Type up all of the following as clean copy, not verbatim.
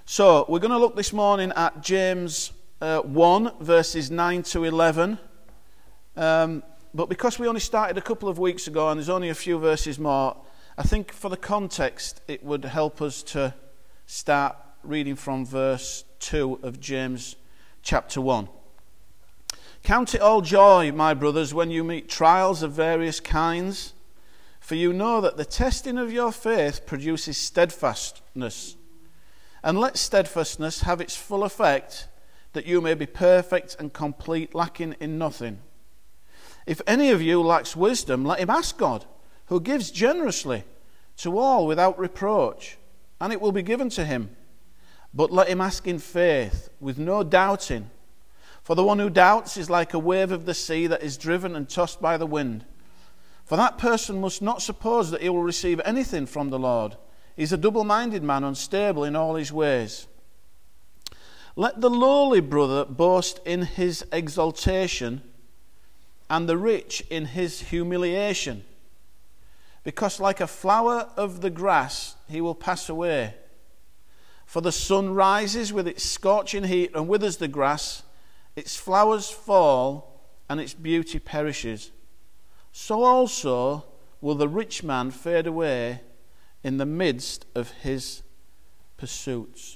So, we're going to look this morning at James 1, verses 9 to 11. But because we only started a couple of weeks ago and there's only a few verses more, I think for the context it would help us to start reading from verse 2 of James chapter 1. Count it all joy, my brothers, when you meet trials of various kinds, for you know that the testing of your faith produces steadfastness. And let steadfastness have its full effect, that you may be perfect and complete, lacking in nothing. If any of you lacks wisdom, let him ask God, who gives generously to all without reproach, and it will be given to him. But let him ask in faith, with no doubting. For the one who doubts is like a wave of the sea that is driven and tossed by the wind. For that person must not suppose that he will receive anything from the Lord. He's a double-minded man, unstable in all his ways. Let the lowly brother boast in his exaltation, and the rich in his humiliation. Because like a flower of the grass, he will pass away. For the sun rises with its scorching heat and withers the grass, its flowers fall, and its beauty perishes. So also will the rich man fade away in the midst of his pursuits.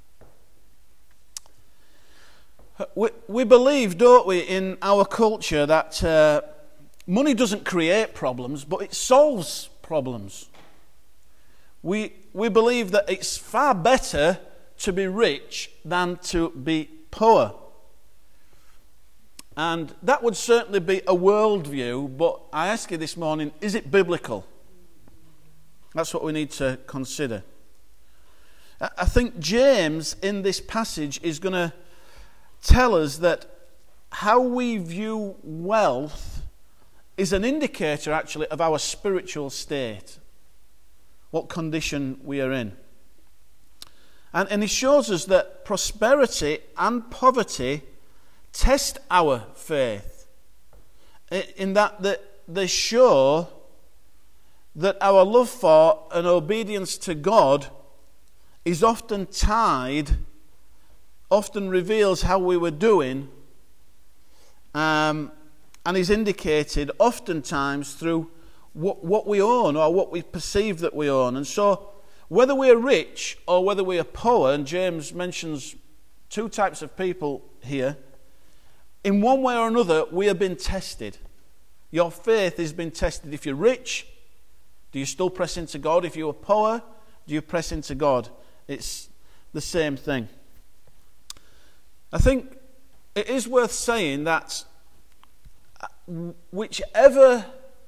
We believe, don't we, in our culture that money doesn't create problems, but it solves problems. We believe that it's far better to be rich than to be poor. And that would certainly be a worldview, but I ask you this morning, is it biblical? That's what we need to consider. I think James in this passage is going to tell us that how we view wealth is an indicator actually of our spiritual state, what condition we are in. And he shows us that prosperity and poverty test our faith, in that they show that our love for and obedience to God is often tied, often reveals how we were doing, and is indicated oftentimes through what we own or what we perceive that we own. And so whether we are rich or whether we are poor, and James mentions two types of people here, in one way or another we have been tested. Your faith has been tested. If you're rich, do you still press into God? If you are poor, do you press into God? It's the same thing. I think it is worth saying that whichever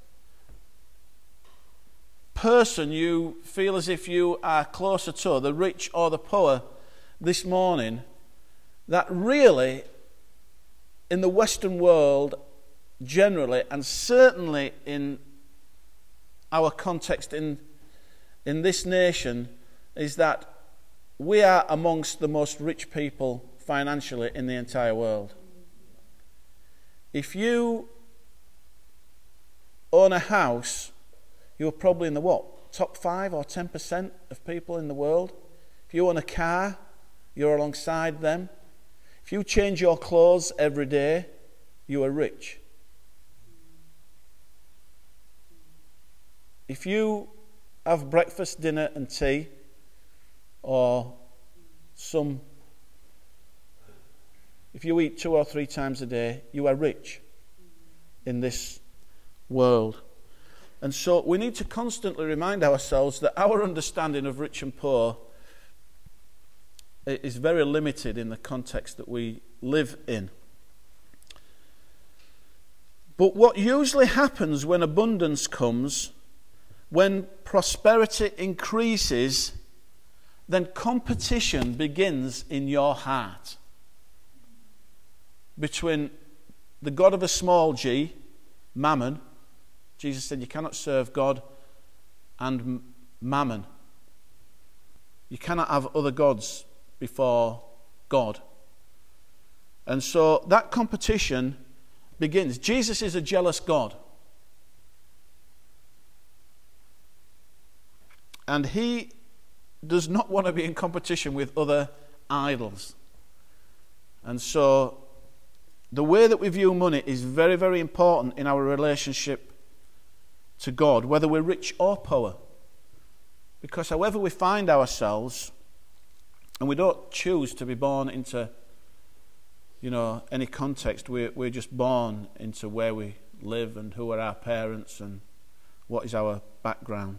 person you feel as if you are closer to, the rich or the poor, this morning, that really in the Western world generally, and certainly in our context in this nation, is that we are amongst the most rich people financially in the entire world. If you own a house, you're probably in the top 5 or 10% of people in the world. If you own a car, you're alongside them. If you change your clothes every day, you are rich. If you have breakfast, dinner and tea, or if you eat 2 or 3 times a day, you are rich in this world. And so we need to constantly remind ourselves that our understanding of rich and poor is very limited in the context that we live in. But what usually happens when abundance comes, when prosperity increases, then competition begins in your heart between the God of a small g, mammon. Jesus said you cannot serve God and mammon. You cannot have other gods before God. And so that competition begins. Jesus is a jealous God. And he does not want to be in competition with other idols. And so the way that we view money is very, very important in our relationship to God, whether we're rich or poor. Because however we find ourselves, and we don't choose to be born into, any context, we're just born into where we live and who are our parents and what is our background.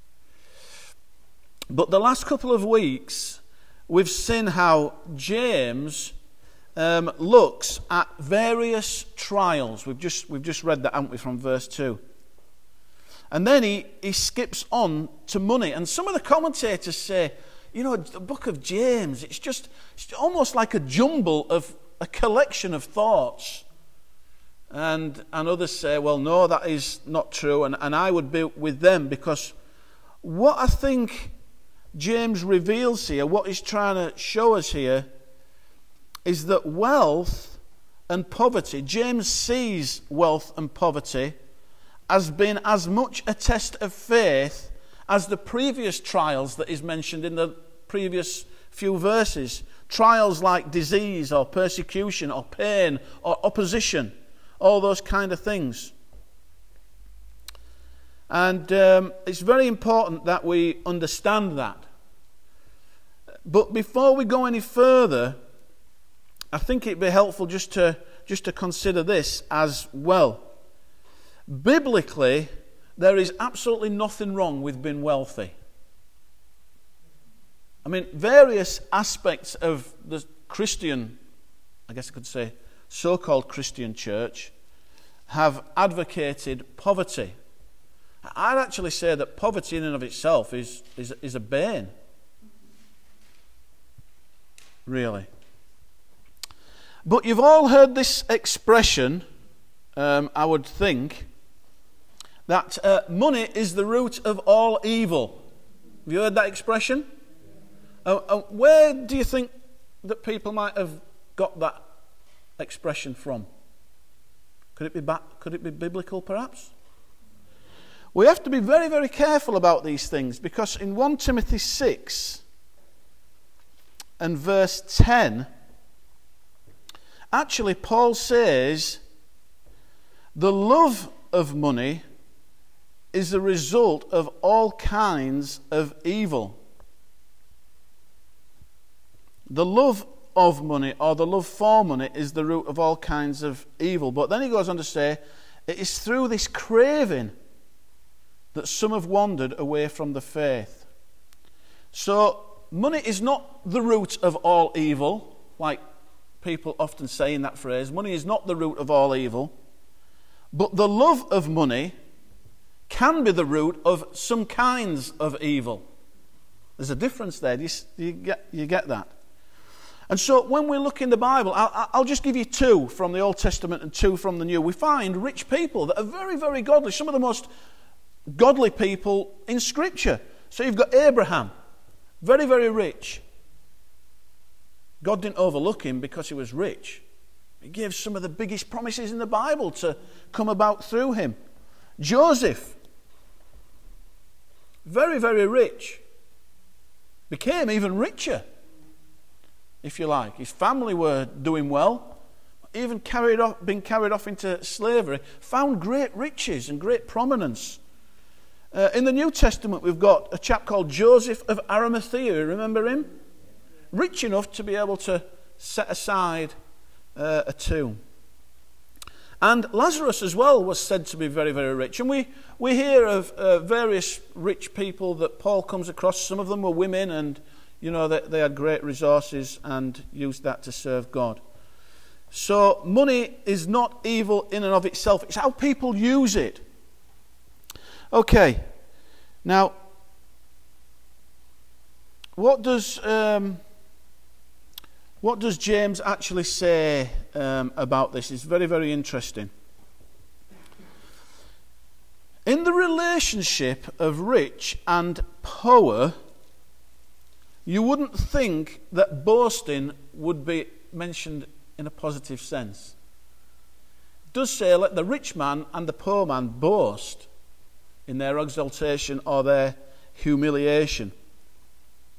But the last couple of weeks, we've seen how James looks at various trials. We've just read that, haven't we, from verse 2. And then he skips on to money. And some of the commentators say, the book of James, it's almost like a jumble of a collection of thoughts. And others say, well, no, that is not true. And I would be with them, because what I think James reveals here, what he's trying to show us here, is that wealth and poverty, James sees wealth and poverty as being as much a test of faith as the previous trials that is mentioned in the previous few verses. Trials like disease or persecution or pain or opposition, all those kind of things. And it's very important that we understand that. But before we go any further, I think it'd be helpful just to consider this as well. Biblically, there is absolutely nothing wrong with being wealthy. I mean, various aspects of the Christian, I guess I could say, so-called Christian church, have advocated poverty. I'd actually say that poverty in and of itself is a bane. Really. But you've all heard this expression, I would think, that money is the root of all evil. Have you heard that expression? Where do you think that people might have got that expression from? Could it be biblical, perhaps? We have to be very, very careful about these things, because in 1 Timothy 6 and verse 10, actually Paul says the love of money is the result of all kinds of evil. The love of money, or the love for money, is the root of all kinds of evil. But then he goes on to say, it is through this craving that some have wandered away from the faith. So, money is not the root of all evil, like people often say in that phrase. Money is not the root of all evil. But the love of money can be the root of some kinds of evil. There's a difference there. You get that? And so when we look in the Bible, I'll just give you two from the Old Testament and two from the New. We find rich people that are very, very godly. Some of the most godly people in Scripture. So you've got Abraham, very, very rich. God didn't overlook him because he was rich. He gave some of the biggest promises in the Bible to come about through him. Joseph, very, very rich. Became even richer, if you like. His family were doing well. Even being carried off into slavery. Found great riches and great prominence. In the New Testament, we've got a chap called Joseph of Arimathea. Remember him? Rich enough to be able to set aside a tomb. And Lazarus as well was said to be very, very rich. And we hear of various rich people that Paul comes across. Some of them were women, and they had great resources and used that to serve God. So money is not evil in and of itself. It's how people use it. Okay. Now, what does James actually say about this? It's very, very interesting. In the relationship of rich and poor, you wouldn't think that boasting would be mentioned in a positive sense. It does say, let the rich man and the poor man boast in their exaltation or their humiliation.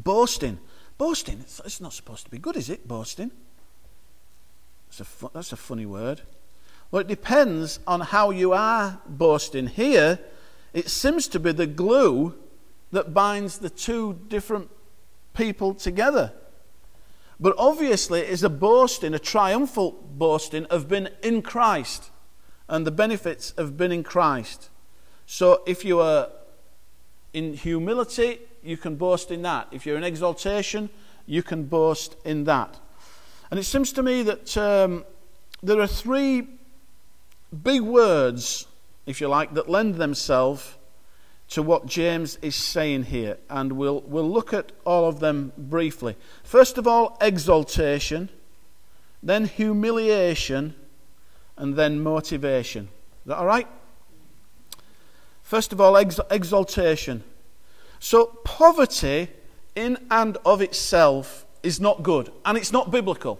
Boasting. Boasting, it's not supposed to be good, is it, boasting? That's a funny word. Well, it depends on how you are boasting. Here, it seems to be the glue that binds the two different people together. But obviously, it's a boasting, a triumphal boasting of being in Christ and the benefits of being in Christ. So if you are in humility, you can boast in that. If you're in exaltation, you can boast in that. And it seems to me that there are three big words, if you like, that lend themselves to what James is saying here. And we'll look at all of them briefly. First of all, exaltation, then humiliation, and then motivation. Is that all right? First of all, exaltation. So poverty in and of itself is not good, and it's not biblical.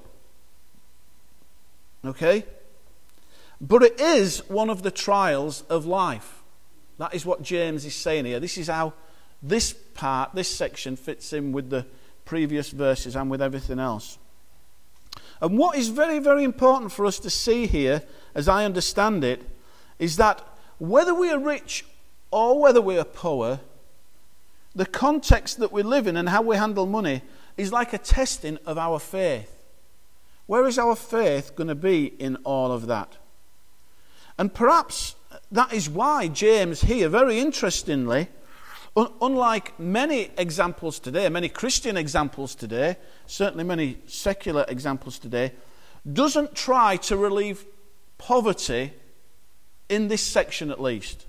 Okay? But it is one of the trials of life. That is what James is saying here. This is how this section fits in with the previous verses and with everything else. And what is very, very important for us to see here, as I understand it, is that whether we are rich or whether we are poor, the context that we live in and how we handle money is like a testing of our faith. Where is our faith going to be in all of that? And perhaps that is why James here, very interestingly, unlike many examples today, many Christian examples today, certainly many secular examples today, doesn't try to relieve poverty in this section at least.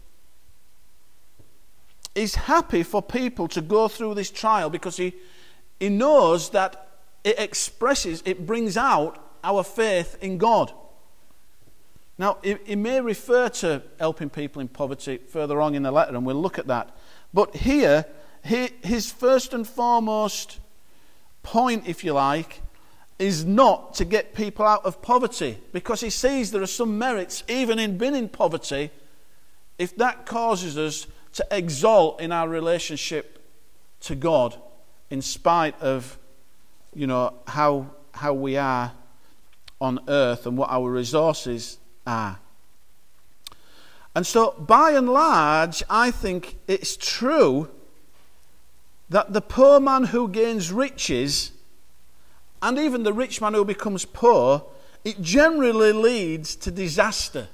He's happy for people to go through this trial because he knows that it brings out our faith in God. Now, he may refer to helping people in poverty further on in the letter, and we'll look at that. But here, his first and foremost point, if you like, is not to get people out of poverty, because he sees there are some merits, even in being in poverty, if that causes us to exalt in our relationship to God, in spite of, how we are on earth and what our resources are. And so, by and large, I think it's true that the poor man who gains riches, and even the rich man who becomes poor, it generally leads to disaster.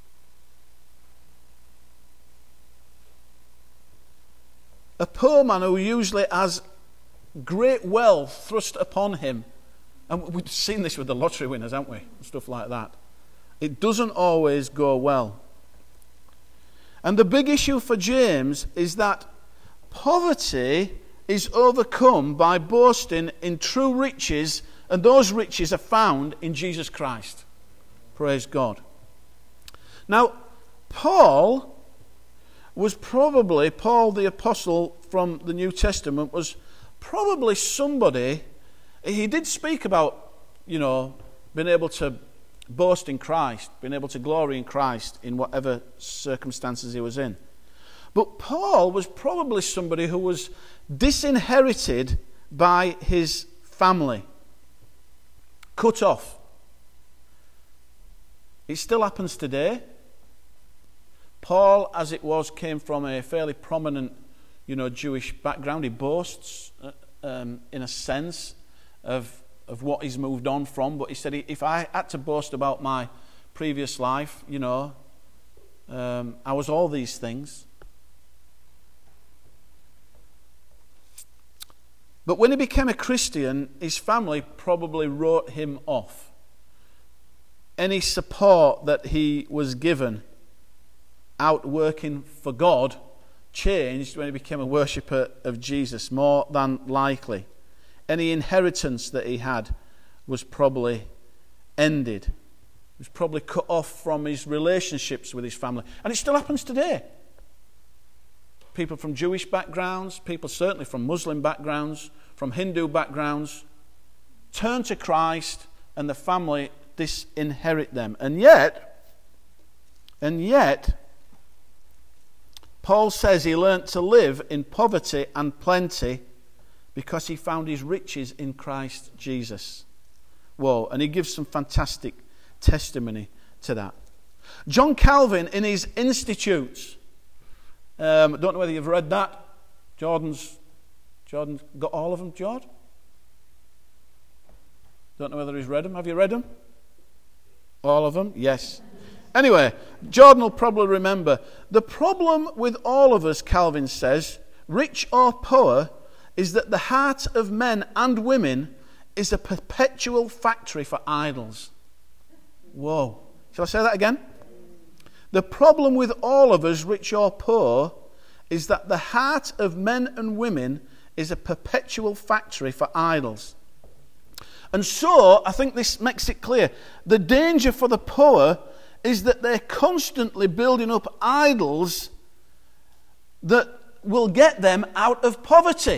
A poor man who usually has great wealth thrust upon him, and we've seen this with the lottery winners, haven't we? Stuff like that. It doesn't always go well. And the big issue for James is that poverty is overcome by boasting in true riches, and those riches are found in Jesus Christ. Praise God. Now, Paul the apostle from the New Testament, was probably somebody, he did speak about, being able to boast in Christ, being able to glory in Christ in whatever circumstances he was in. But Paul was probably somebody who was disinherited by his family, cut off. It still happens today. Paul, as it was, came from a fairly prominent, Jewish background. He boasts, in a sense, of what he's moved on from. But he said, if I had to boast about my previous life, I was all these things. But when he became a Christian, his family probably wrote him off. Any support that he was given out working for God changed when he became a worshipper of Jesus, more than likely. Any inheritance that he had was probably ended. He was probably cut off from his relationships with his family. And it still happens today. People from Jewish backgrounds, people certainly from Muslim backgrounds, from Hindu backgrounds, turn to Christ and the family disinherit them. And yet, Paul says he learnt to live in poverty and plenty because he found his riches in Christ Jesus. Whoa, and he gives some fantastic testimony to that. John Calvin, in his Institutes, I don't know whether you've read that. Jordan's got all of them, Jordan? Don't know whether he's read them. Have you read them? All of them? Yes. Anyway, Jordan will probably remember. The problem with all of us, Calvin says, rich or poor, is that the heart of men and women is a perpetual factory for idols. Whoa. Shall I say that again? The problem with all of us, rich or poor, is that the heart of men and women is a perpetual factory for idols. And so, I think this makes it clear, the danger for the poor is that they're constantly building up idols that will get them out of poverty.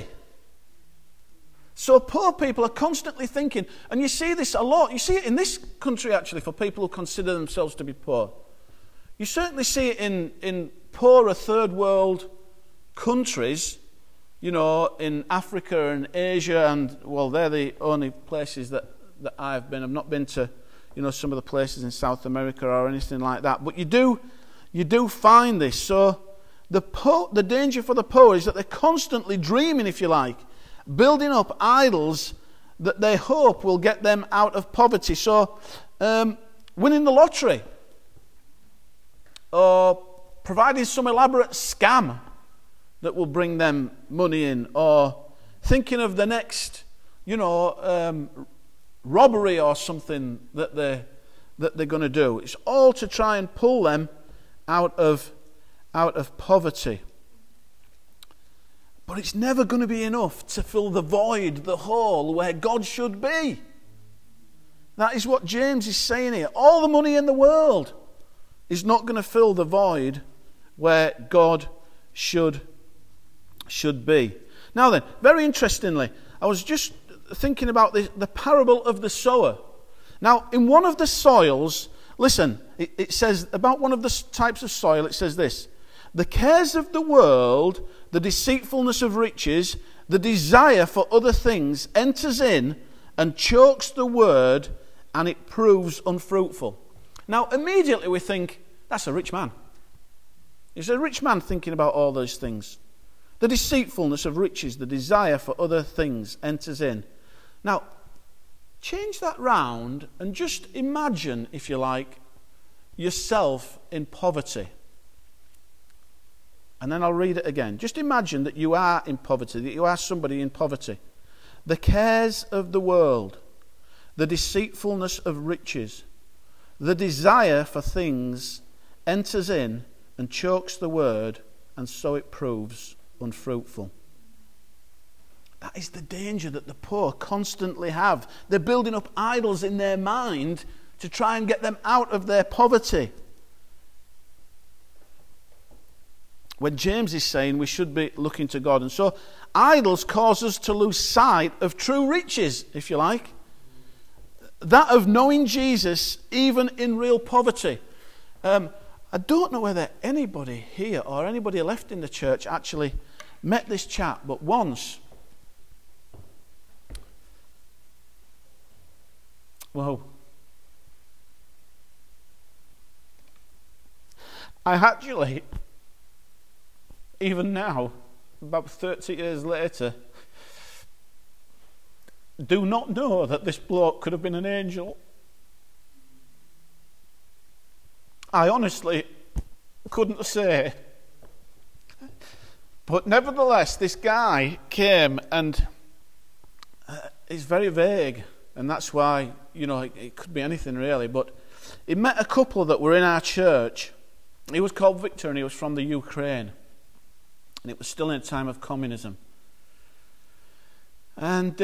So poor people are constantly thinking, and you see this a lot, you see it in this country actually for people who consider themselves to be poor. You certainly see it in poorer third world countries, you know, in Africa and Asia, and well, they're the only places that I've been. I've not been to, you know, some of the places in South America or anything like that. But you do find this. So the danger for the poor is that they're constantly dreaming, if you like, building up idols that they hope will get them out of poverty. So winning the lottery, or providing some elaborate scam that will bring them money in, or thinking of the next, you know, robbery or something that they're going to do. It's all to try and pull them out of poverty. But it's never going to be enough to fill the void, the hole where God should be. That is what James is saying here. All the money in the world is not going to fill the void where God should be. Now then, very interestingly, I was just thinking about the parable of the sower. Now, in one of the soils, listen, it says about one of the types of soil, it says this: the cares of the world, the deceitfulness of riches, the desire for other things enters in and chokes the word, and it proves unfruitful. Now, immediately we think, that's a rich man. It's a rich man thinking about all those things. The deceitfulness of riches, the desire for other things enters in. Now, change that round and just imagine, if you like, yourself in poverty. And then I'll read it again. Just imagine that you are in poverty, that you are somebody in poverty. The cares of the world, the deceitfulness of riches, the desire for things enters in and chokes the word, and so it proves unfruitful. That is the danger that the poor constantly have. They're building up idols in their mind to try and get them out of their poverty. When James is saying we should be looking to God. And so idols cause us to lose sight of true riches, if you like. That of knowing Jesus even in real poverty. I don't know whether anybody here or anybody left in the church actually met this chap, but once, whoa, I actually, even now, about 30 years later, do not know that this bloke could have been an angel. I honestly couldn't say. But nevertheless, this guy came, and it's very vague, and that's why, you know, it could be anything really, but he met a couple that were in our church. He was called Victor, and he was from the Ukraine. And it was still in a time of communism. And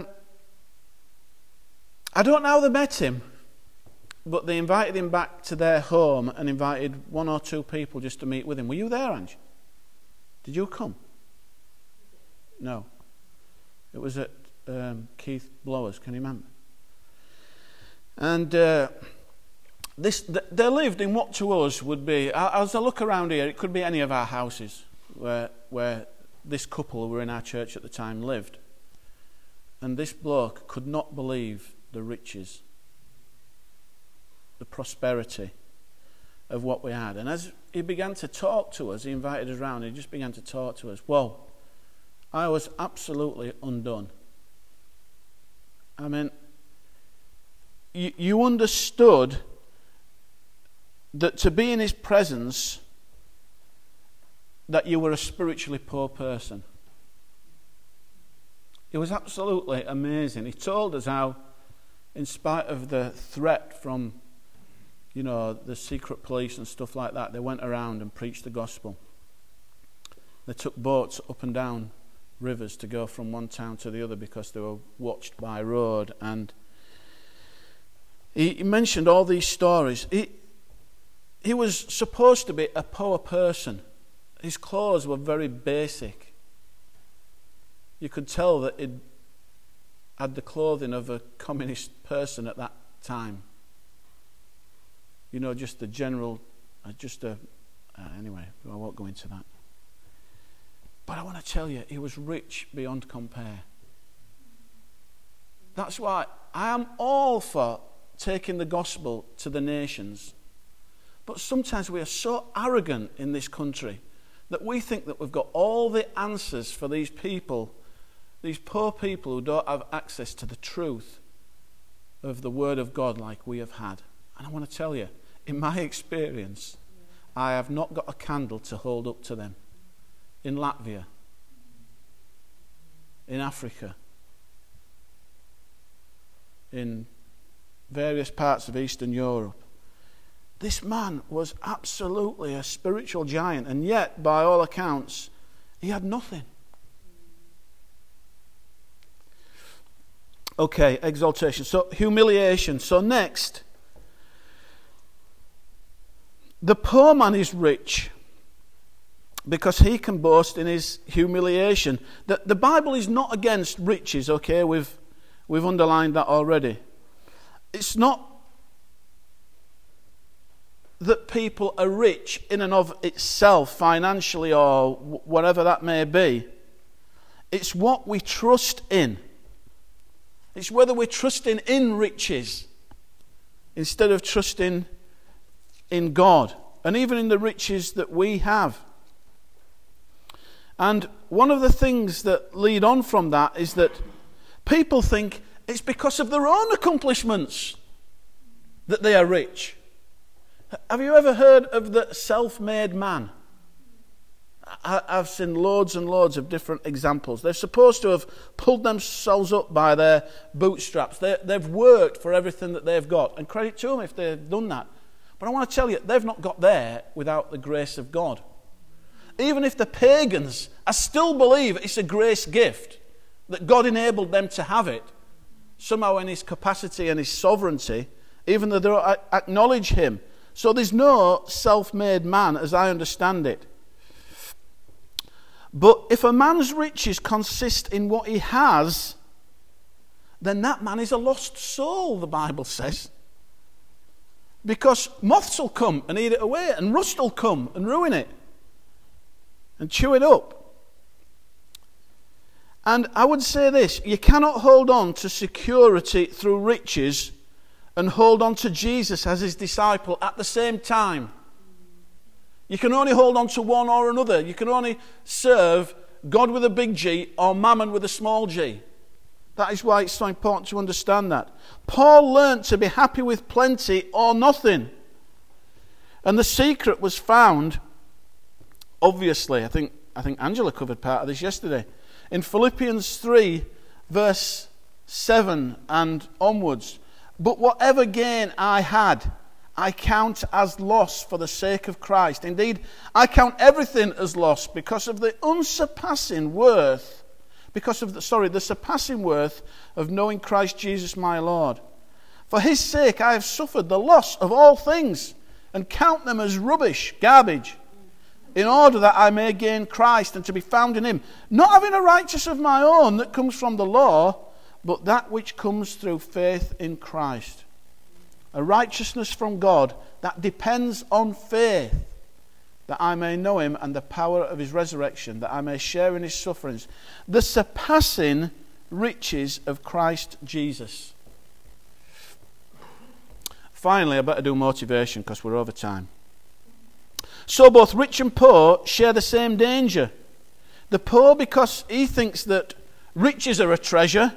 I don't know how they met him, but they invited him back to their home and invited one or two people just to meet with him. Were you there, Ange? Did you come? No. It was at Keith Blowers, can you remember? And they lived in what to us would be, as I look around here, it could be any of our houses where this couple who were in our church at the time lived. And this bloke could not believe the riches, the prosperity of what we had. And as he began to talk to us, he invited us round, he just began to talk to us. Whoa, I was absolutely undone. I mean, you understood that to be in his presence, that you were a spiritually poor person. It was absolutely amazing. He told us how, in spite of the threat from, the secret police and stuff like that, they went around and preached the gospel. They took boats up and down rivers to go from one town to the other because they were watched by road. And he mentioned all these stories. He was supposed to be a poor person. His clothes were very basic. You could tell that he had the clothing of a communist person at that time. Just the general, anyway, I won't go into that. But I want to tell you, he was rich beyond compare. That's why I am all for taking the gospel to the nations. But sometimes we are so arrogant in this country that we think that we've got all the answers for these people, these poor people who don't have access to the truth of the Word of God like we have had. And I want to tell you, in my experience, I have not got a candle to hold up to them. In Latvia, in Africa, in various parts of Eastern Europe. This man was absolutely a spiritual giant, and yet, by all accounts, he had nothing. Okay, exaltation. So, humiliation. So, next, the poor man is rich because he can boast in his humiliation. The Bible is not against riches, okay? We've underlined that already. It's not that people are rich in and of itself, financially or whatever that may be. It's what we trust in. It's whether we're trusting in riches instead of trusting in God, and even in the riches that we have. And one of the things that lead on from that is that people think it's because of their own accomplishments that they are rich. Have you ever heard of the self-made man? I've seen loads and loads of different examples. They're supposed to have pulled themselves up by their bootstraps. They've worked for everything that they've got. And credit to them if they've done that. But I want to tell you, they've not got there without the grace of God. Even if the pagans, I still believe it's a grace gift, that God enabled them to have it, somehow in his capacity and his sovereignty, even though they don't acknowledge him. So there's no self-made man, as I understand it. But if a man's riches consist in what he has, then that man is a lost soul, the Bible says. Because moths will come and eat it away, and rust will come and ruin it, and chew it up. And I would say this, you cannot hold on to security through riches and hold on to Jesus as his disciple at the same time. You can only hold on to one or another. You can only serve God with a big G or mammon with a small g. That is why it's so important to understand that. Paul learnt to be happy with plenty or nothing. And the secret was found, obviously, I think Angela covered part of this yesterday, in Philippians 3, verse 7 and onwards. But whatever gain I had, I count as loss for the sake of Christ. Indeed, I count everything as loss because of the surpassing worth of knowing Christ Jesus my Lord. For his sake I have suffered the loss of all things and count them as rubbish, garbage, in order that I may gain Christ and to be found in him, not having a righteousness of my own that comes from the law, but that which comes through faith in Christ. A righteousness from God that depends on faith, that I may know him and the power of his resurrection, that I may share in his sufferings, the surpassing riches of Christ Jesus. Finally, I better do motivation because we're over time. So both rich and poor share the same danger. The poor because he thinks that riches are a treasure,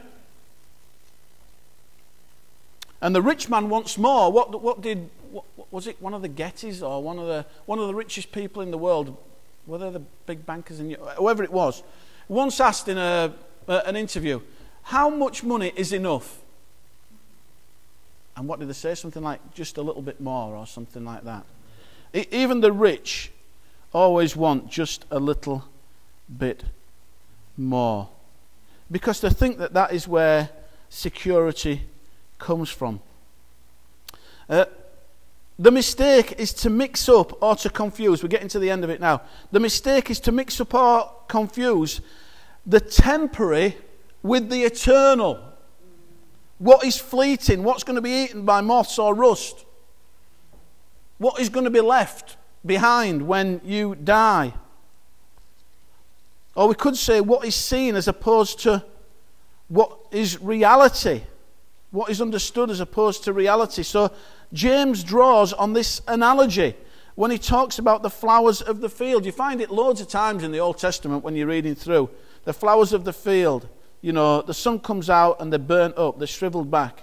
and the rich man wants more. What was it? One of the Gettys or one of the richest people in the world, whether the big bankers in whoever it was, once asked in an interview, how much money is enough? And what did they say? Something like just a little bit more or something like that. Even the rich always want just a little bit more, because they think that that is where security comes from. The mistake is to mix up or to confuse. We're getting to the end of it now. The mistake is to mix up or confuse the temporary with the eternal. What is fleeting? What's going to be eaten by moths or rust? What is going to be left behind when you die? Or we could say what is seen as opposed to what is reality. What is understood as opposed to reality. So James draws on this analogy when he talks about the flowers of the field. You find it loads of times in the Old Testament when you're reading through. The flowers of the field. You know, the sun comes out and they're burnt up. They're shriveled back.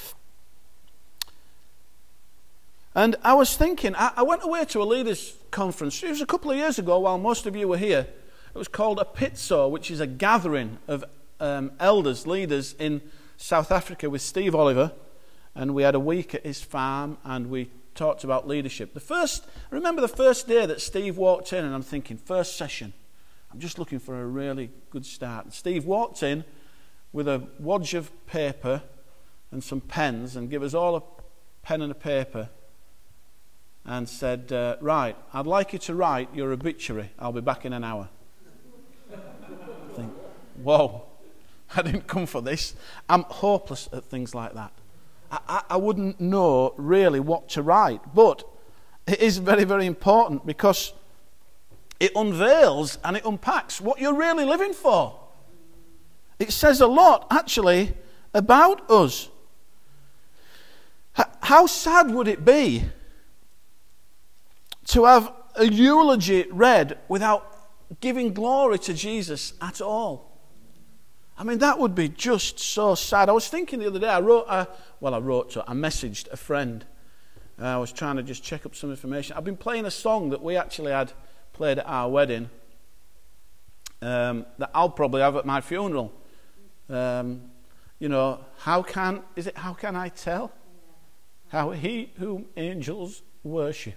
And I was thinking, I went away to a leaders' conference. It was a couple of years ago while most of you were here. It was called a Pitso, which is a gathering of elders, leaders in South Africa with Steve Oliver. And we had a week at his farm and we talked about leadership. I remember the first day that Steve walked in and I'm thinking, first session. I'm just looking for a really good start. And Steve walked in with a wodge of paper and some pens and gave us all a pen and a paper and said, right, I'd like you to write your obituary. I'll be back in an hour. I think, whoa, I didn't come for this. I'm hopeless at things like that. I wouldn't know really what to write, but it is very, very important because it unveils and it unpacks what you're really living for. It says a lot, actually, about us. How sad would it be to have a eulogy read without giving glory to Jesus at all? I mean, that would be just so sad. I was thinking the other day, I messaged a friend. I was trying to just check up some information. I've been playing a song that we actually had played at our wedding that I'll probably have at my funeral. How can I tell how he whom angels worship?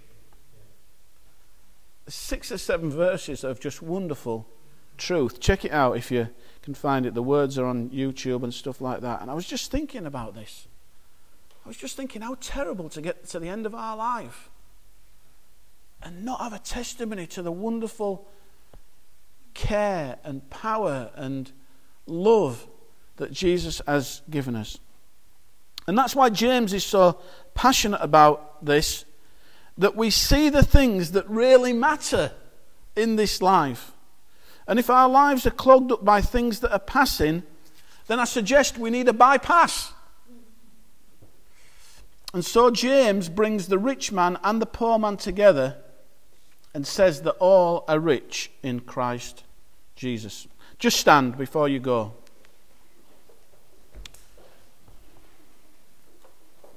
6 or 7 verses of just wonderful truth. Check it out if you can find it. The words are on YouTube and stuff like that. And I was just thinking about this. I was just thinking how terrible to get to the end of our life and not have a testimony to the wonderful care and power and love that Jesus has given us. And that's why James is so passionate about this, that we see the things that really matter in this life. And if our lives are clogged up by things that are passing, then I suggest we need a bypass. And so James brings the rich man and the poor man together and says that all are rich in Christ Jesus. Just stand before you go.